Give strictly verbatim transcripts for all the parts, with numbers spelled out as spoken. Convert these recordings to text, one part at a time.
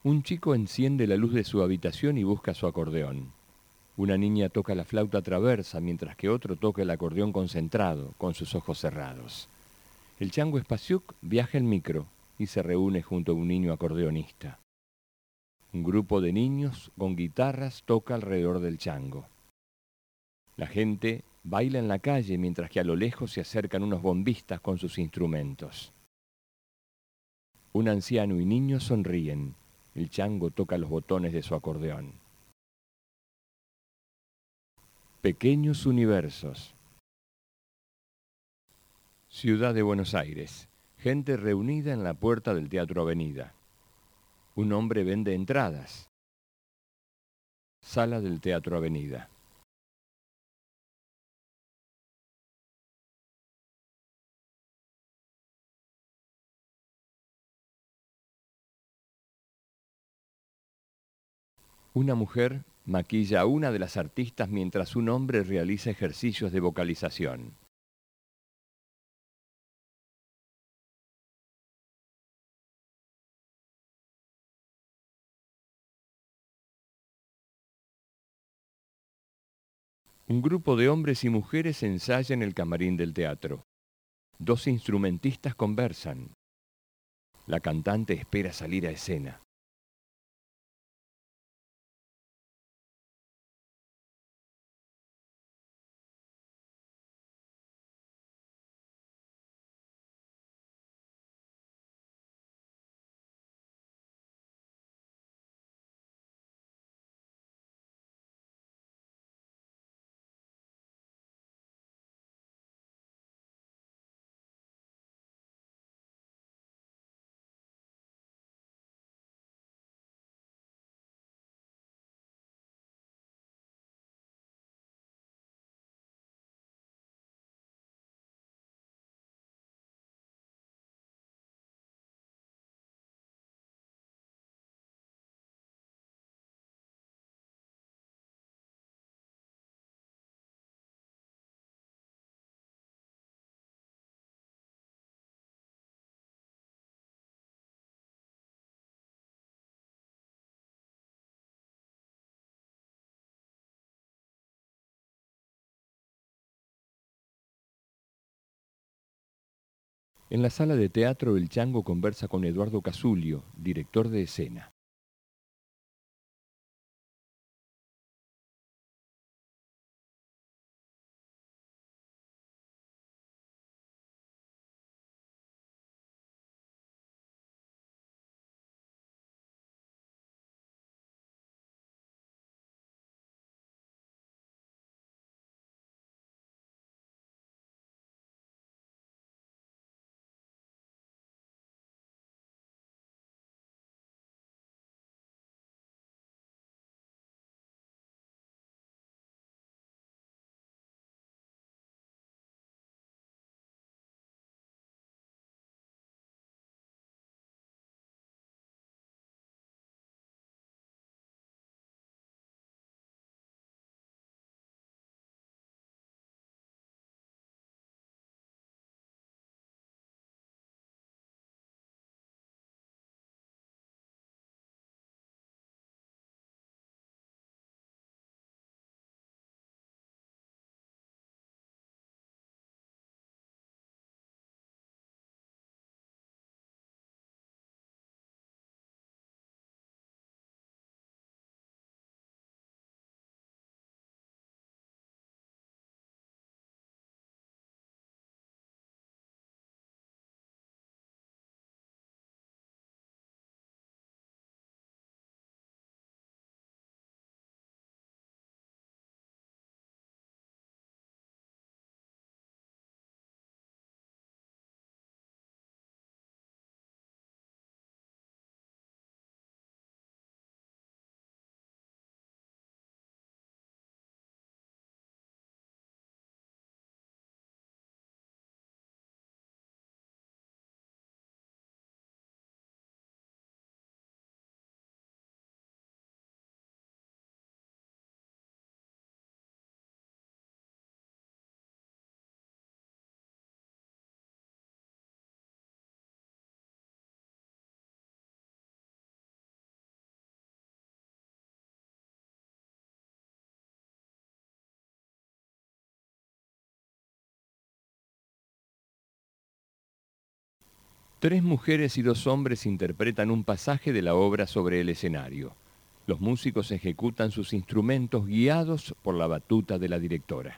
Un chico enciende la luz de su habitación y busca su acordeón. Una niña toca la flauta traversa mientras que otro toca el acordeón concentrado, con sus ojos cerrados. El chango Spasiuk viaja en micro y se reúne junto a un niño acordeonista. Un grupo de niños con guitarras toca alrededor del chango. La gente baila en la calle mientras que a lo lejos se acercan unos bombistas con sus instrumentos. Un anciano y niños sonríen. El chango toca los botones de su acordeón. Pequeños universos. Ciudad de Buenos Aires. Gente reunida en la puerta del Teatro Avenida. Un hombre vende entradas. Sala del Teatro Avenida. Una mujer maquilla a una de las artistas mientras un hombre realiza ejercicios de vocalización. Un grupo de hombres y mujeres ensaya en el camarín del teatro. Dos instrumentistas conversan. La cantante espera salir a escena. En la sala de teatro, el chango conversa con Eduardo Casulio, director de escena. Tres mujeres y dos hombres interpretan un pasaje de la obra sobre el escenario. Los músicos ejecutan sus instrumentos guiados por la batuta de la directora.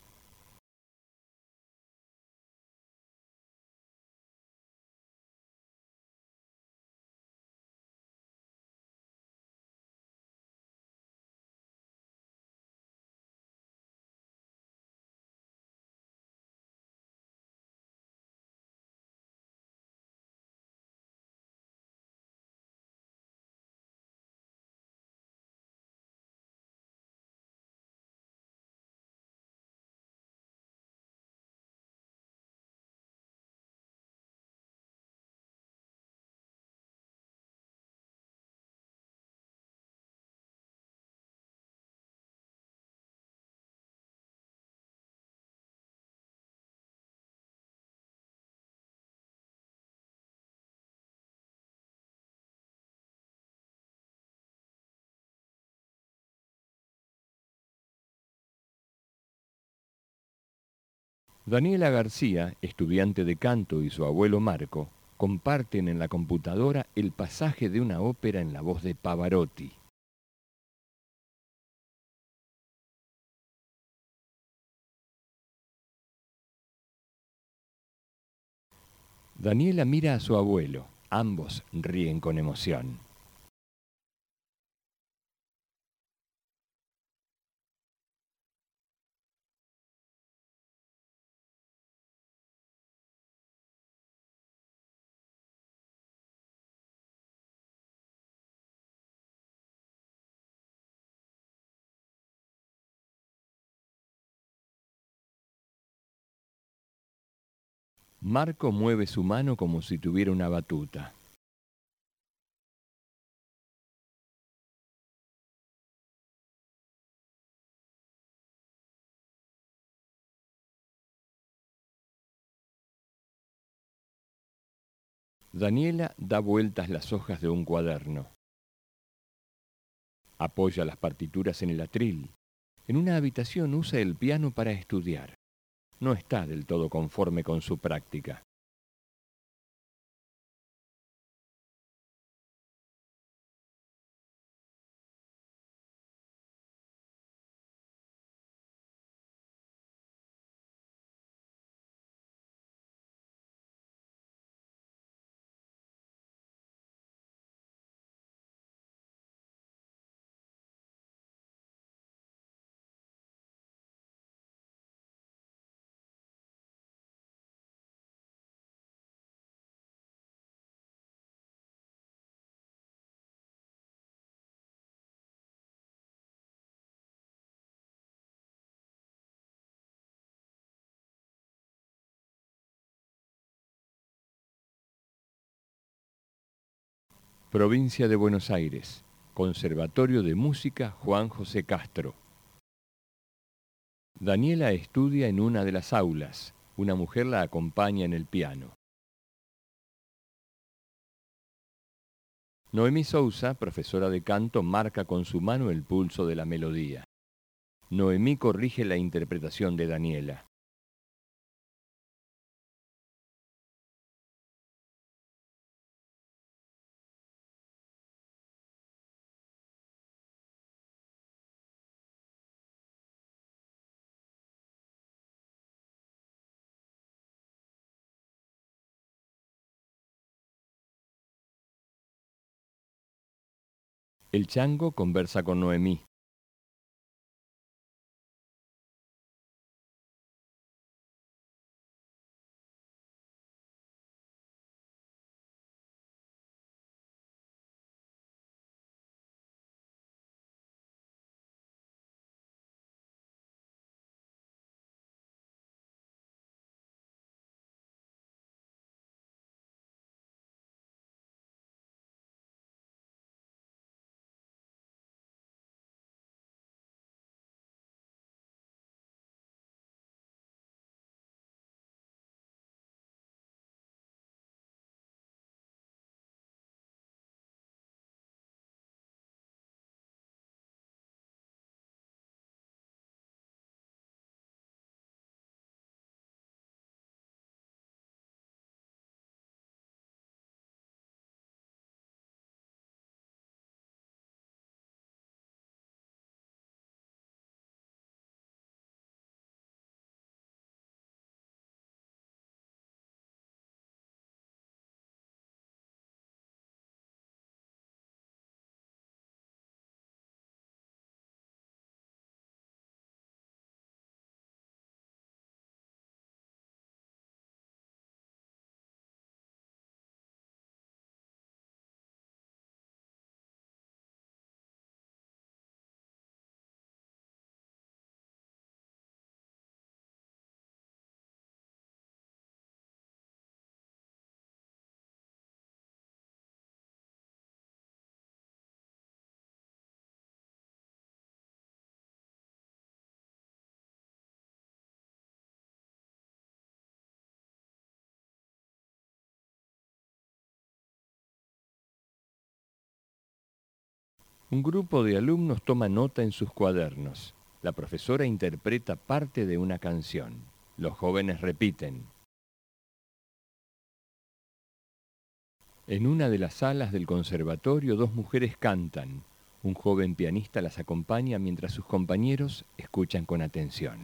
Daniela García, estudiante de canto, y su abuelo Marco comparten en la computadora el pasaje de una ópera en la voz de Pavarotti. Daniela mira a su abuelo. Ambos ríen con emoción. Marco mueve su mano como si tuviera una batuta. Daniela da vueltas las hojas de un cuaderno. Apoya las partituras en el atril. En una habitación usa el piano para estudiar. No está del todo conforme con su práctica. Provincia de Buenos Aires. Conservatorio de Música Juan José Castro. Daniela estudia en una de las aulas. Una mujer la acompaña en el piano. Noemí Sousa, profesora de canto, marca con su mano el pulso de la melodía. Noemí corrige la interpretación de Daniela. El chango conversa con Noemí. Un grupo de alumnos toma nota en sus cuadernos. La profesora interpreta parte de una canción. Los jóvenes repiten. En una de las salas del conservatorio, dos mujeres cantan. Un joven pianista las acompaña mientras sus compañeros escuchan con atención.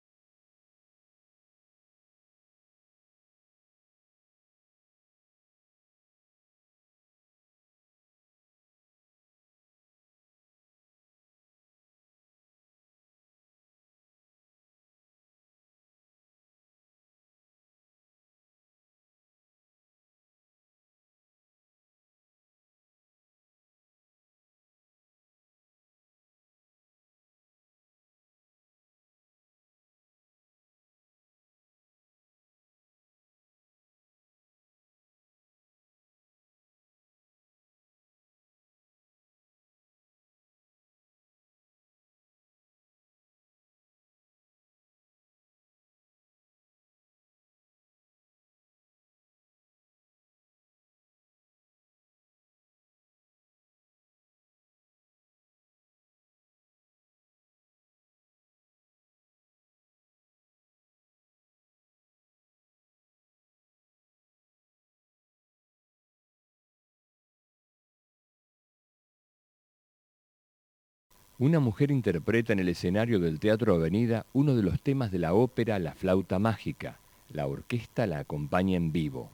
Una mujer interpreta en el escenario del Teatro Avenida uno de los temas de la ópera La Flauta Mágica. La orquesta la acompaña en vivo.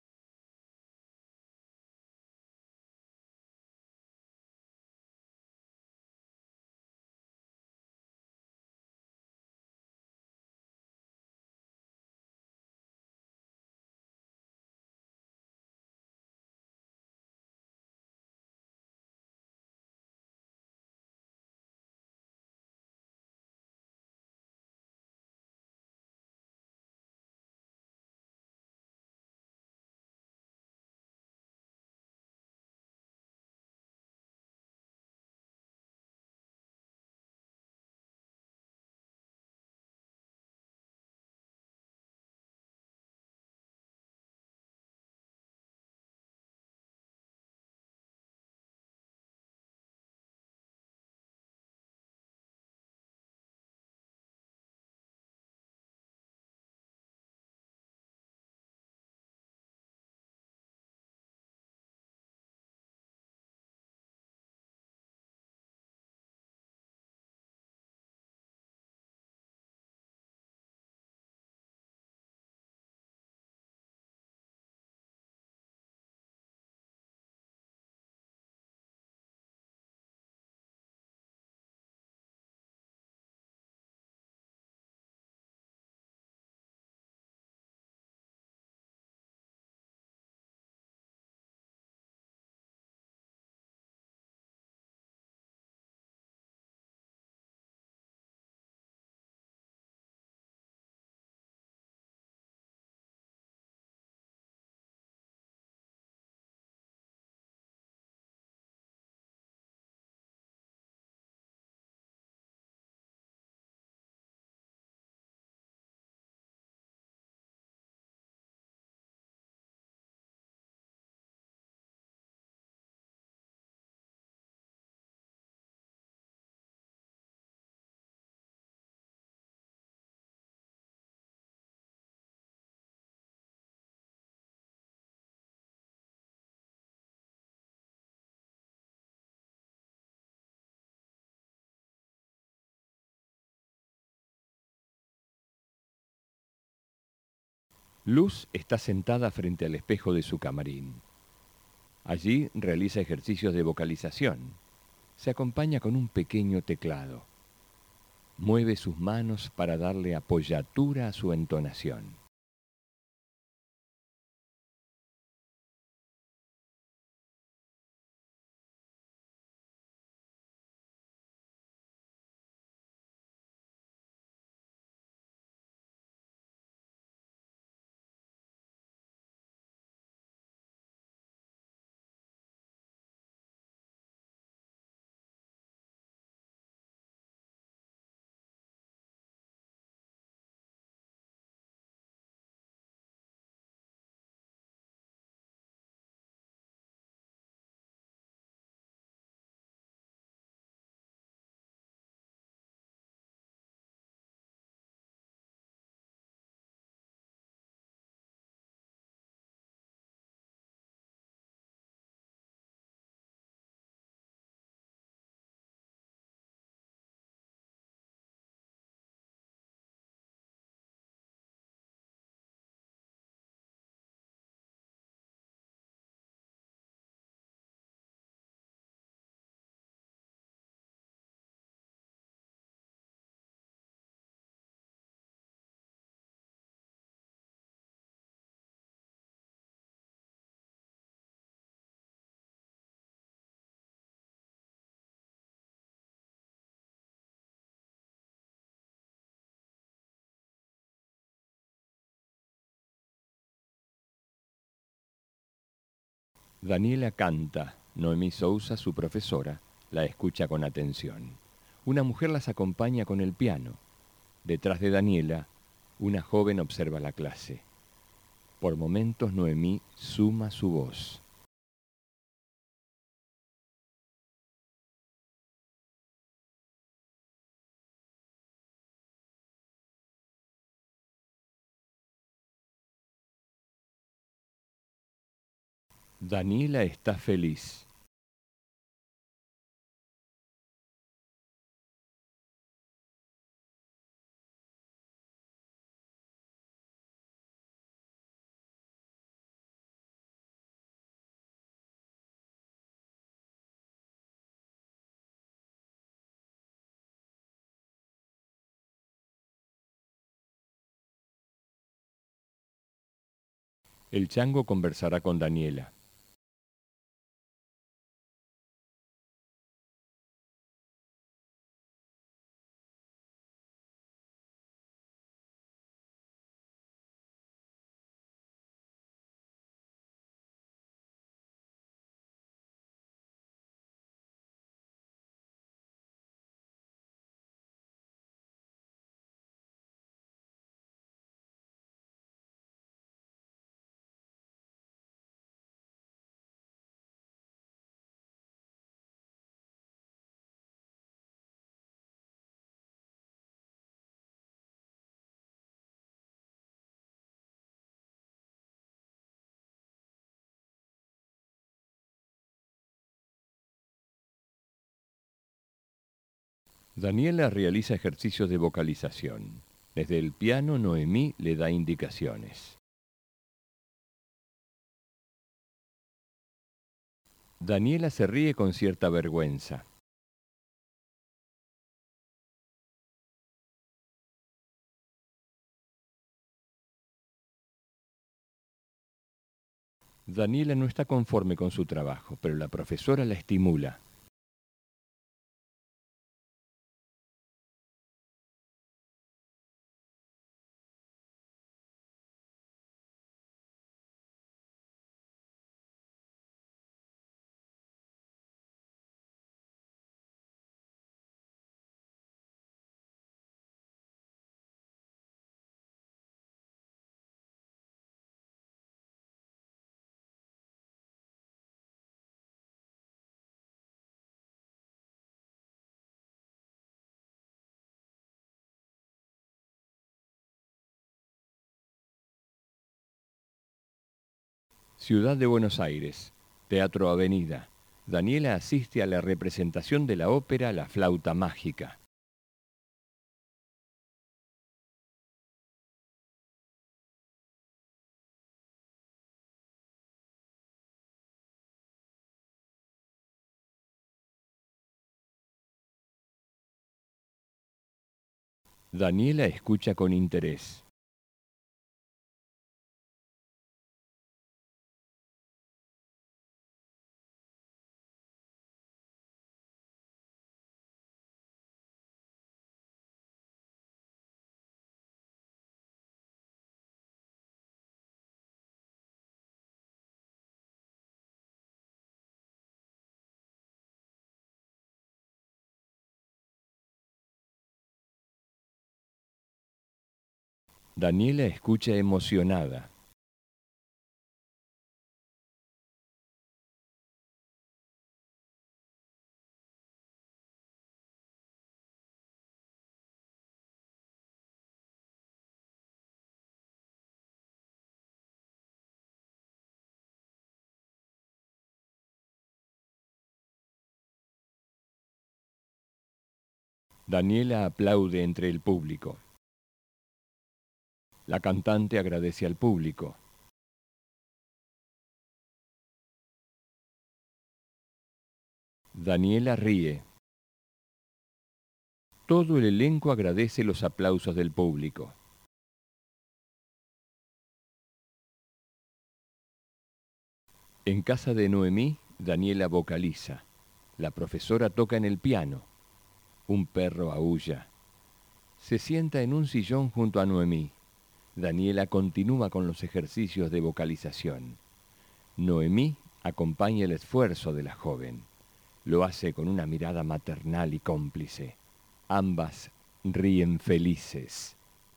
Luz está sentada frente al espejo de su camarín. Allí realiza ejercicios de vocalización. Se acompaña con un pequeño teclado. Mueve sus manos para darle apoyatura a su entonación. Daniela canta. Noemí Sousa, su profesora, la escucha con atención. Una mujer las acompaña con el piano. Detrás de Daniela, una joven observa la clase. Por momentos Noemí suma su voz. Daniela está feliz. El chango conversará con Daniela. Daniela realiza ejercicios de vocalización. Desde el piano, Noemí le da indicaciones. Daniela se ríe con cierta vergüenza. Daniela no está conforme con su trabajo, pero la profesora la estimula. Ciudad de Buenos Aires, Teatro Avenida. Daniela asiste a la representación de la ópera La Flauta Mágica. Daniela escucha con interés. Daniela escucha emocionada. Daniela aplaude entre el público. La cantante agradece al público. Daniela ríe. Todo el elenco agradece los aplausos del público. En casa de Noemí, Daniela vocaliza. La profesora toca en el piano. Un perro aúlla. Se sienta en un sillón junto a Noemí. Daniela continúa con los ejercicios de vocalización. Noemí acompaña el esfuerzo de la joven. Lo hace con una mirada maternal y cómplice. Ambas ríen felices.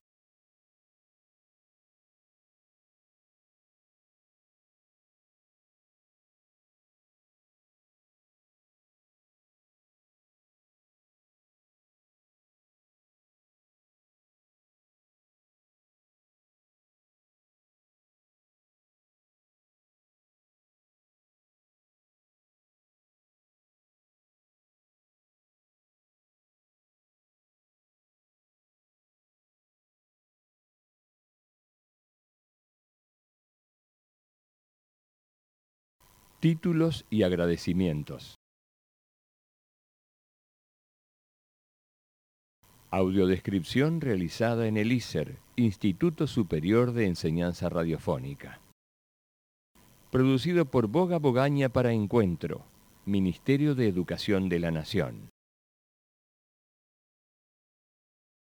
Títulos y agradecimientos. Audiodescripción realizada en el I S E R, Instituto Superior de Enseñanza Radiofónica. Producido por Boga Bogaña para Encuentro, Ministerio de Educación de la Nación.